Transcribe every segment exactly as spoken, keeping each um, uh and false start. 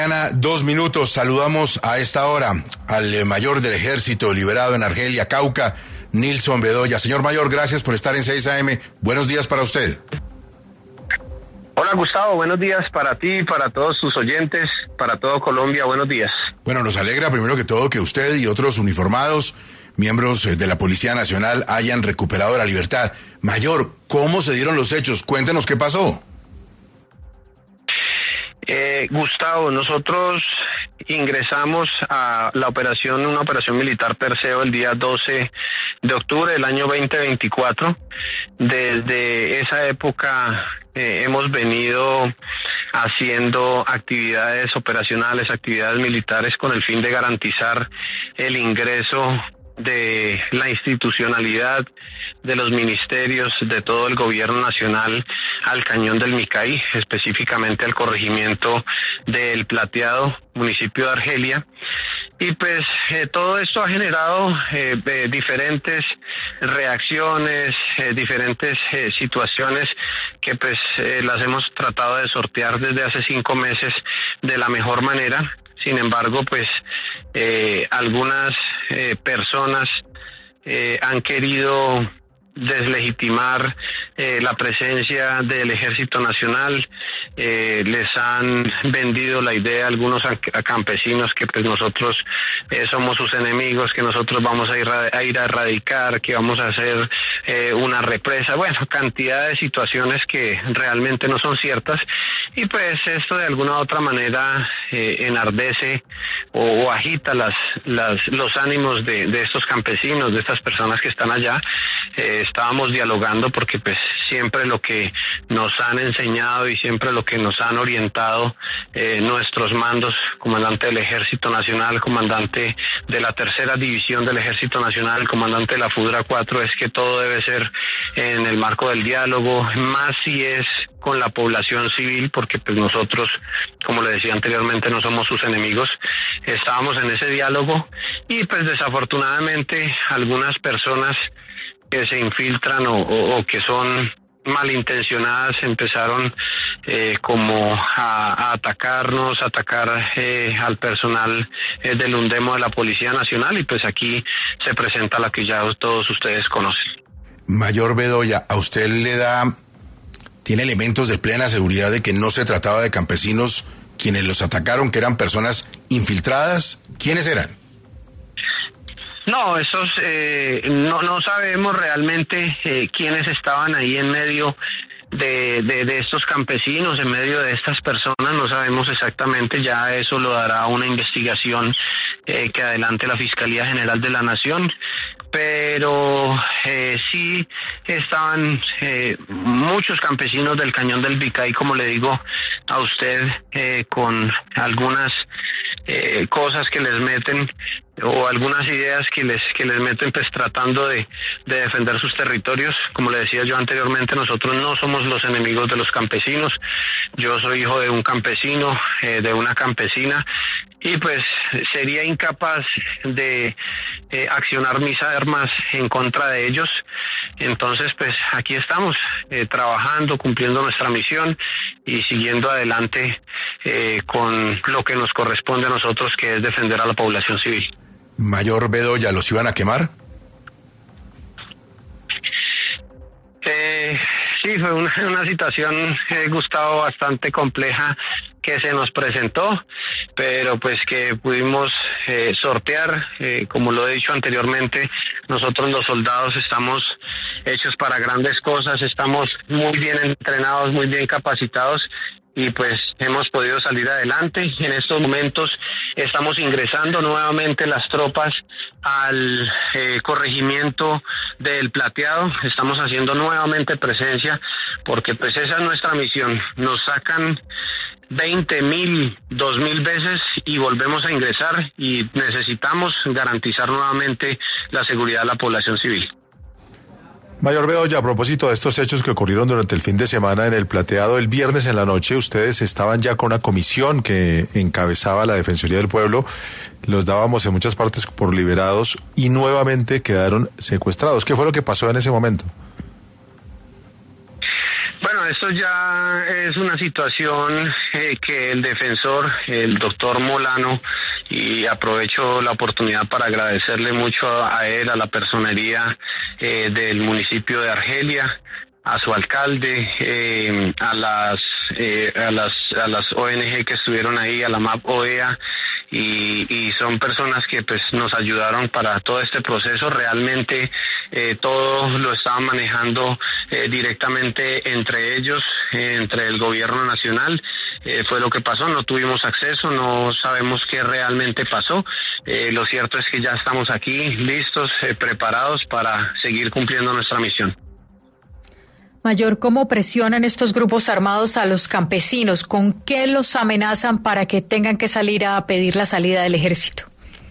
Ana, dos minutos, saludamos a esta hora al eh, mayor del ejército liberado en Argelia, Cauca, Nilson Bedoya. Señor mayor, gracias por estar en seis A M. Buenos días para usted. Hola Gustavo, buenos días para ti, para todos tus oyentes, para todo Colombia, buenos días. Bueno, nos alegra primero que todo que usted y otros uniformados, miembros de la Policía Nacional, hayan recuperado la libertad. Mayor, ¿cómo se dieron los hechos? Cuéntenos qué pasó. Eh, Gustavo, nosotros ingresamos a la operación, una operación militar Perseo el día doce de octubre del año veinte veinticuatro. Desde esa época eh, hemos venido haciendo actividades operacionales, actividades militares con el fin de garantizar el ingreso de la institucionalidad, de los ministerios, de todo el gobierno nacional al Cañón del Micay, específicamente al corregimiento del Plateado, municipio de Argelia. Y pues eh, todo esto ha generado eh, eh, diferentes reacciones, eh, diferentes eh, situaciones que pues eh, las hemos tratado de sortear desde hace cinco meses de la mejor manera. Sin embargo, pues eh, algunas eh, personas eh, han querido deslegitimar eh, la presencia del Ejército Nacional, eh, les han vendido la idea a algunos a, a campesinos que pues nosotros eh, somos sus enemigos, que nosotros vamos a ir a, a ir a erradicar, que vamos a hacer eh, una represa, bueno, cantidad de situaciones que realmente no son ciertas, y pues esto de alguna u otra manera eh, enardece o, o agita las, las, los ánimos de, de estos campesinos, de estas personas que están allá. Eh, estábamos dialogando porque pues siempre lo que nos han enseñado y siempre lo que nos han orientado eh, nuestros mandos, comandante del Ejército Nacional, comandante de la tercera división del Ejército Nacional, comandante de la FUDRA cuatro, es que todo debe ser en el marco del diálogo, más si es con la población civil, porque pues nosotros, como le decía anteriormente, no somos sus enemigos. Estábamos en ese diálogo y pues desafortunadamente algunas personas que se infiltran o, o, o que son malintencionadas empezaron eh, como a, a atacarnos, a atacar eh, al personal eh, del UNDEMO de la Policía Nacional, y pues aquí se presenta la que ya todos ustedes conocen. Mayor Bedoya, ¿a usted le da, tiene elementos de plena seguridad de que no se trataba de campesinos quienes los atacaron, que eran personas infiltradas? ¿Quiénes eran? No, esos eh, no no sabemos realmente eh, quiénes estaban ahí en medio de, de de estos campesinos, en medio de estas personas, no sabemos exactamente, ya eso lo dará una investigación eh, que adelante la Fiscalía General de la Nación, pero eh, sí estaban eh, muchos campesinos del Cañón del Micay, como le digo a usted, eh, con algunas eh, cosas que les meten o algunas ideas que les que les meten pues tratando de, de defender sus territorios. Como le decía yo anteriormente, nosotros no somos los enemigos de los campesinos. Yo soy hijo de un campesino, eh, de una campesina, y pues sería incapaz de eh, accionar mis armas en contra de ellos. Entonces pues aquí estamos eh, trabajando, cumpliendo nuestra misión y siguiendo adelante eh, con lo que nos corresponde a nosotros, que es defender a la población civil. Mayor Bedoya, ¿los iban a quemar? Eh, sí, fue una, una situación, eh, Gustavo, bastante compleja que se nos presentó, pero pues que pudimos eh, sortear. Eh, como lo he dicho anteriormente, nosotros los soldados estamos hechos para grandes cosas, estamos muy bien entrenados, muy bien capacitados, y pues hemos podido salir adelante. En estos momentos estamos ingresando nuevamente las tropas al eh, corregimiento del Plateado, estamos haciendo nuevamente presencia, porque pues esa es nuestra misión. Nos sacan veinte mil, dos mil veces y volvemos a ingresar, y necesitamos garantizar nuevamente la seguridad de la población civil. Mayor Bedoya, a propósito de estos hechos que ocurrieron durante el fin de semana en el Plateado, el viernes en la noche ustedes estaban ya con una comisión que encabezaba la Defensoría del Pueblo, los dábamos en muchas partes por liberados y nuevamente quedaron secuestrados. ¿Qué fue lo que pasó en ese momento? Bueno, esto ya es una situación eh, que el defensor, el doctor Molano, y aprovecho la oportunidad para agradecerle mucho a, a él, a la personería eh, del municipio de Argelia, a su alcalde, eh, a las eh, a las a las O N G que estuvieron ahí, a la M A P O E A, y, y son personas que pues nos ayudaron para todo este proceso. Realmente eh, todo lo estaban manejando eh, directamente entre ellos, eh, entre el gobierno nacional. Eh, fue lo que pasó, no tuvimos acceso, no sabemos qué realmente pasó. Eh, lo cierto es que ya estamos aquí listos, eh, preparados para seguir cumpliendo nuestra misión. Mayor, ¿cómo presionan estos grupos armados a los campesinos? ¿Con qué los amenazan para que tengan que salir a pedir la salida del ejército?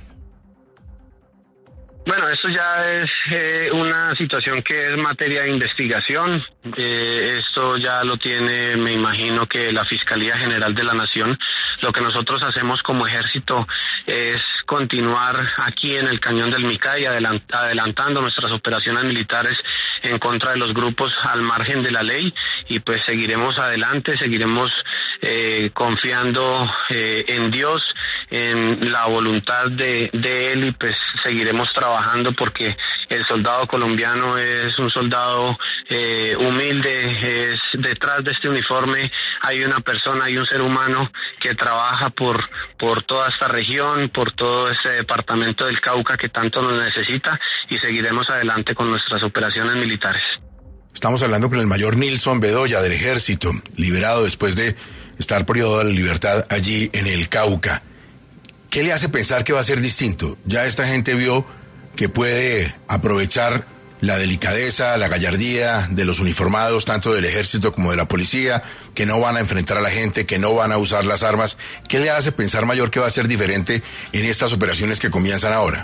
Bueno, esto ya es eh, una situación que es materia de investigación. Eh, esto ya lo tiene, me imagino, que la Fiscalía General de la Nación. Lo que nosotros hacemos como ejército es continuar aquí en el Cañón del Micay, adelant- adelantando nuestras operaciones militares en contra de los grupos al margen de la ley, y pues seguiremos adelante, seguiremos eh, confiando eh, en Dios, en la voluntad de, de Él, y pues seguiremos trabajando porque el soldado colombiano es un soldado eh, humilde. Es detrás de este uniforme hay una persona, hay un ser humano que trabaja por por toda esta región, por todo este departamento del Cauca que tanto nos necesita, y seguiremos adelante con nuestras operaciones militares. Estamos hablando con el mayor Nilson Bedoya del Ejército, liberado después de estar privado de la libertad allí en el Cauca. ¿Qué le hace pensar que va a ser distinto? Ya esta gente vio que puede aprovechar la delicadeza, la gallardía de los uniformados, tanto del ejército como de la policía, que no van a enfrentar a la gente, que no van a usar las armas. ¿Qué le hace pensar, mayor, que va a ser diferente en estas operaciones que comienzan ahora?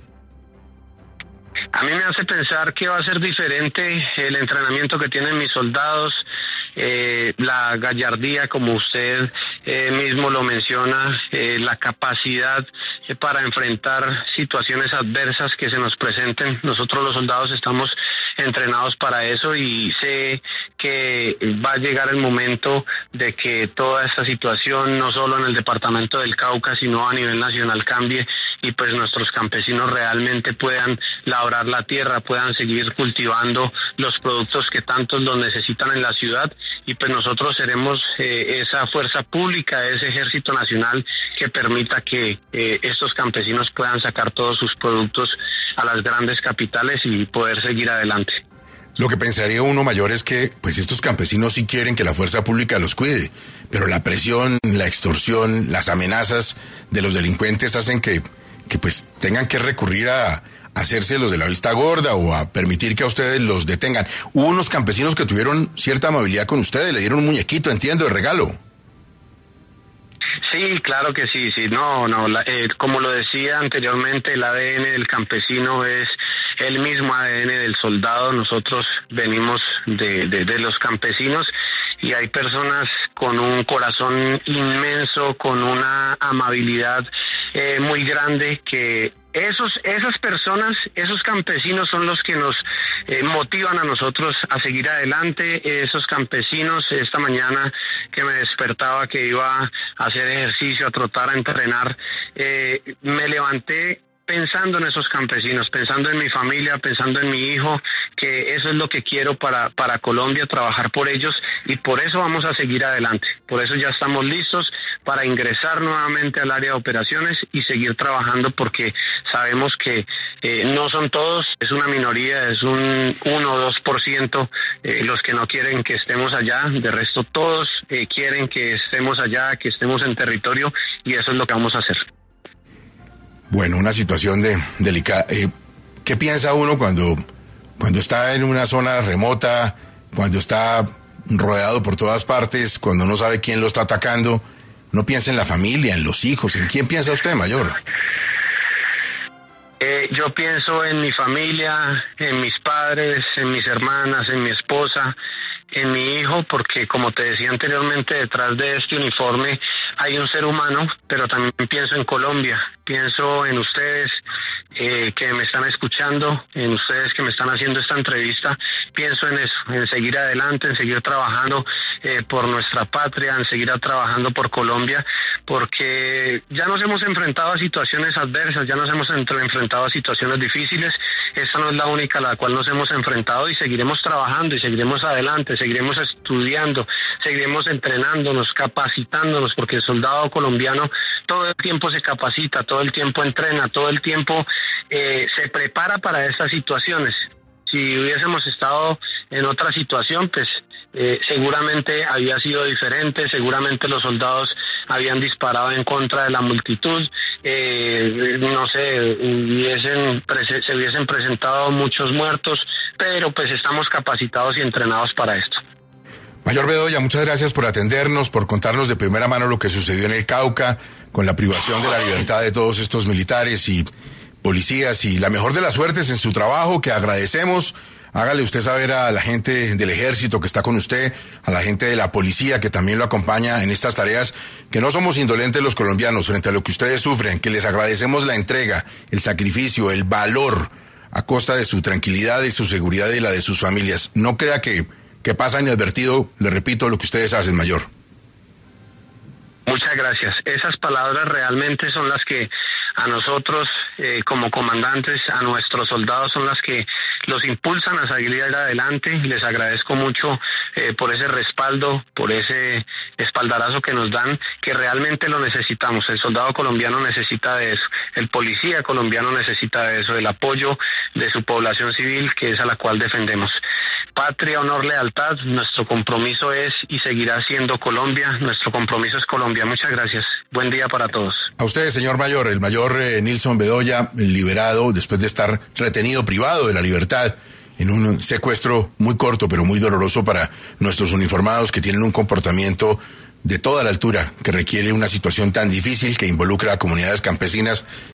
A mí me hace pensar que va a ser diferente el entrenamiento que tienen mis soldados, eh, la gallardía, como usted eh, mismo lo menciona, eh, la capacidad eh, para enfrentar situaciones adversas que se nos presenten. Nosotros los soldados estamos entrenados para eso, y sé que va a llegar el momento de que toda esta situación, no solo en el departamento del Cauca, sino a nivel nacional, cambie, y pues nuestros campesinos realmente puedan labrar la tierra, puedan seguir cultivando los productos que tantos los necesitan en la ciudad, y pues nosotros seremos eh, esa fuerza pública, ese ejército nacional que permita que eh, estos campesinos puedan sacar todos sus productos a las grandes capitales y poder seguir adelante. Lo que pensaría uno, mayor, es que pues estos campesinos sí quieren que la fuerza pública los cuide, pero la presión, la extorsión, las amenazas de los delincuentes hacen que, que pues tengan que recurrir a hacerse los de la vista gorda o a permitir que a ustedes los detengan. Hubo unos campesinos que tuvieron cierta amabilidad con ustedes, le dieron un muñequito, entiendo, de regalo. Sí, claro que sí, sí, no, no, la, eh, como lo decía anteriormente, el A D N del campesino es el mismo A D N del soldado. Nosotros venimos de, de, de los campesinos, y hay personas con un corazón inmenso, con una amabilidad eh, muy grande, que esos esas personas, esos campesinos son los que nos eh, motivan a nosotros a seguir adelante. Esos campesinos, esta mañana que me despertaba, que iba a hacer ejercicio, a trotar, a entrenar, eh, me levanté pensando en esos campesinos, pensando en mi familia, pensando en mi hijo, que eso es lo que quiero para, para Colombia, trabajar por ellos, y por eso vamos a seguir adelante. Por eso ya estamos listos para ingresar nuevamente al área de operaciones y seguir trabajando, porque sabemos que eh, no son todos, es una minoría, es un uno o dos por ciento eh, los que no quieren que estemos allá. De resto todos eh, quieren que estemos allá, que estemos en territorio, y eso es lo que vamos a hacer. Bueno, una situación de, delicada. Eh, ¿Qué piensa uno cuando, cuando está en una zona remota, cuando está rodeado por todas partes, cuando no sabe quién lo está atacando? No piensa en la familia, en los hijos. ¿En quién piensa usted, mayor? Eh, yo pienso en mi familia, en mis padres, en mis hermanas, en mi esposa, en mi hijo, porque como te decía anteriormente, detrás de este uniforme hay un ser humano, pero también pienso en Colombia, pienso en ustedes, eh, que me están escuchando, en ustedes que me están haciendo esta entrevista, pienso en eso, en seguir adelante, en seguir trabajando eh, por nuestra patria, en seguir trabajando por Colombia, porque ya nos hemos enfrentado a situaciones adversas, ya nos hemos enfrentado a situaciones difíciles. Esta no es la única a la cual nos hemos enfrentado, y seguiremos trabajando y seguiremos adelante, seguiremos estudiando, seguiremos entrenándonos, capacitándonos, porque el soldado colombiano todo el tiempo se capacita, todo el tiempo entrena, todo el tiempo eh, se prepara para estas situaciones. Si hubiésemos estado en otra situación, pues eh, seguramente había sido diferente, seguramente los soldados habían disparado en contra de la multitud, eh, no sé, hubiesen, se hubiesen presentado muchos muertos, pero pues estamos capacitados y entrenados para esto. Mayor Bedoya, muchas gracias por atendernos, por contarnos de primera mano lo que sucedió en el Cauca, con la privación de la libertad de todos estos militares y policías, y la mejor de las suertes en su trabajo, que agradecemos. Hágale usted saber a la gente del ejército que está con usted, a la gente de la policía que también lo acompaña en estas tareas, que no somos indolentes los colombianos frente a lo que ustedes sufren, que les agradecemos la entrega, el sacrificio, el valor a costa de su tranquilidad y su seguridad y la de sus familias. No crea que, que pasa inadvertido, le repito, lo que ustedes hacen, mayor. Muchas gracias. Esas palabras realmente son las que a nosotros eh, como comandantes, a nuestros soldados, son las que los impulsan a salir adelante. Les agradezco mucho eh, por ese respaldo, por ese espaldarazo que nos dan, que realmente lo necesitamos. El soldado colombiano necesita de eso, el policía colombiano necesita de eso, del apoyo de su población civil, que es a la cual defendemos. Patria, honor, lealtad, nuestro compromiso es y seguirá siendo Colombia, nuestro compromiso es Colombia. Muchas gracias. Buen día para todos. A ustedes, señor mayor, el mayor eh, Nilson Bedoya, liberado después de estar retenido, privado de la libertad, en un secuestro muy corto pero muy doloroso para nuestros uniformados, que tienen un comportamiento de toda la altura, que requiere una situación tan difícil que involucra a comunidades campesinas